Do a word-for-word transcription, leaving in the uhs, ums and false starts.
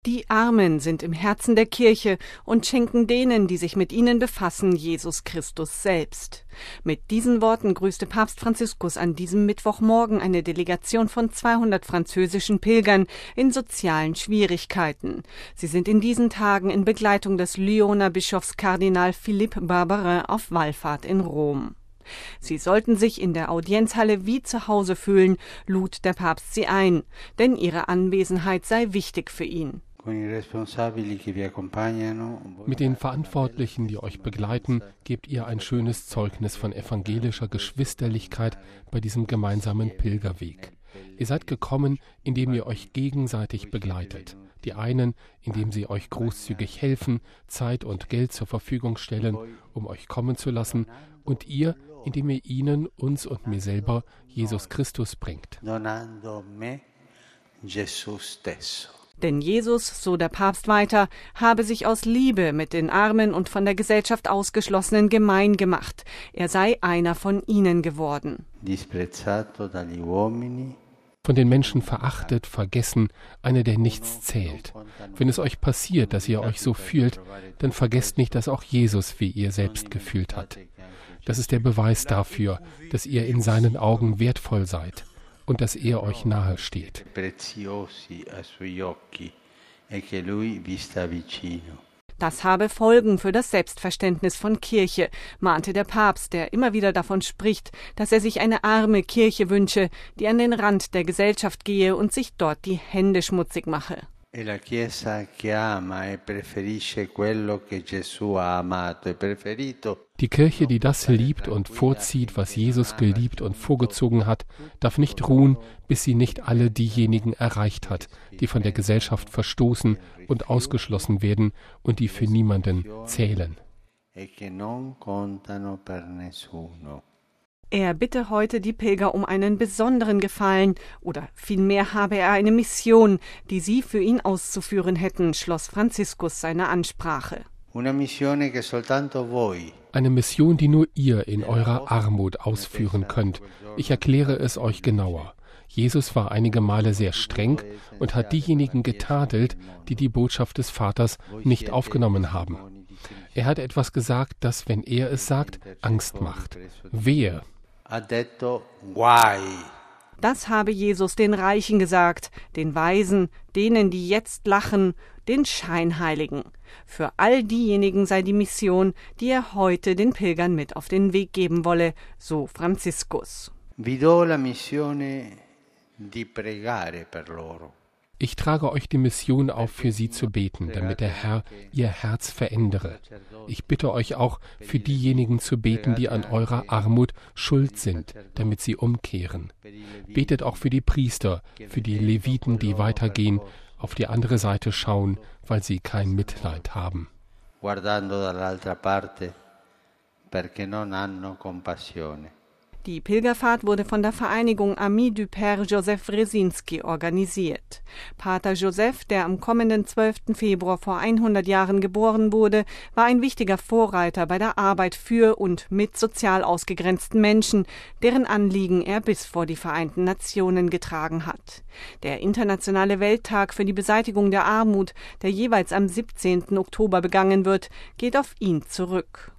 Die Armen sind im Herzen der Kirche und schenken denen, die sich mit ihnen befassen, Jesus Christus selbst. Mit diesen Worten grüßte Papst Franziskus an diesem Mittwochmorgen eine Delegation von zweihundert französischen Pilgern in sozialen Schwierigkeiten. Sie sind in diesen Tagen in Begleitung des Lyoner Bischofs Kardinal Philippe Barbarin auf Wallfahrt in Rom. Sie sollten sich in der Audienzhalle wie zu Hause fühlen, lud der Papst sie ein, denn ihre Anwesenheit sei wichtig für ihn. Mit den Verantwortlichen, die euch begleiten, gebt ihr ein schönes Zeugnis von evangelischer Geschwisterlichkeit bei diesem gemeinsamen Pilgerweg. Ihr seid gekommen, indem ihr euch gegenseitig begleitet. Die einen, indem sie euch großzügig helfen, Zeit und Geld zur Verfügung stellen, um euch kommen zu lassen, und ihr, indem ihr ihnen, uns und mir selber Jesus Christus bringt. Denn Jesus, so der Papst weiter, habe sich aus Liebe mit den Armen und von der Gesellschaft Ausgeschlossenen gemein gemacht. Er sei einer von ihnen geworden. Von den Menschen verachtet, vergessen, einer, der nichts zählt. Wenn es euch passiert, dass ihr euch so fühlt, dann vergesst nicht, dass auch Jesus wie ihr selbst gefühlt hat. Das ist der Beweis dafür, dass ihr in seinen Augen wertvoll seid und dass er euch nahe steht. Das habe Folgen für das Selbstverständnis von Kirche, mahnte der Papst, der immer wieder davon spricht, dass er sich eine arme Kirche wünsche, die an den Rand der Gesellschaft gehe und sich dort die Hände schmutzig mache. Die Kirche, die das liebt und vorzieht, was Jesus geliebt und vorgezogen hat, darf nicht ruhen, bis sie nicht alle diejenigen erreicht hat, die von der Gesellschaft verstoßen und ausgeschlossen werden und die für niemanden zählen. Er bitte heute die Pilger um einen besonderen Gefallen, oder vielmehr habe er eine Mission, die sie für ihn auszuführen hätten, schloss Franziskus seine Ansprache. Eine Mission, die nur ihr in eurer Armut ausführen könnt. Ich erkläre es euch genauer. Jesus war einige Male sehr streng und hat diejenigen getadelt, die die Botschaft des Vaters nicht aufgenommen haben. Er hat etwas gesagt, das, wenn er es sagt, Angst macht. Wehe! Das habe Jesus den Reichen gesagt, den Weisen, denen, die jetzt lachen, den Scheinheiligen. Für all diejenigen sei die Mission, die er heute den Pilgern mit auf den Weg geben wolle, so Franziskus. Vi do la missione di pregare per loro. Ich trage euch die Mission auf, für sie zu beten, damit der Herr ihr Herz verändere. Ich bitte euch auch, für diejenigen zu beten, die an eurer Armut schuld sind, damit sie umkehren. Betet auch für die Priester, für die Leviten, die weitergehen, auf die andere Seite schauen, weil sie kein Mitleid haben. Guardando dall'altra parte, perché non hanno compassione. Die Pilgerfahrt wurde von der Vereinigung Amis du Père Joseph Wresinski organisiert. Pater Joseph, der am kommenden zwölften Februar vor hundert Jahren geboren wurde, war ein wichtiger Vorreiter bei der Arbeit für und mit sozial ausgegrenzten Menschen, deren Anliegen er bis vor die Vereinten Nationen getragen hat. Der Internationale Welttag für die Beseitigung der Armut, der jeweils am siebzehnten Oktober begangen wird, geht auf ihn zurück.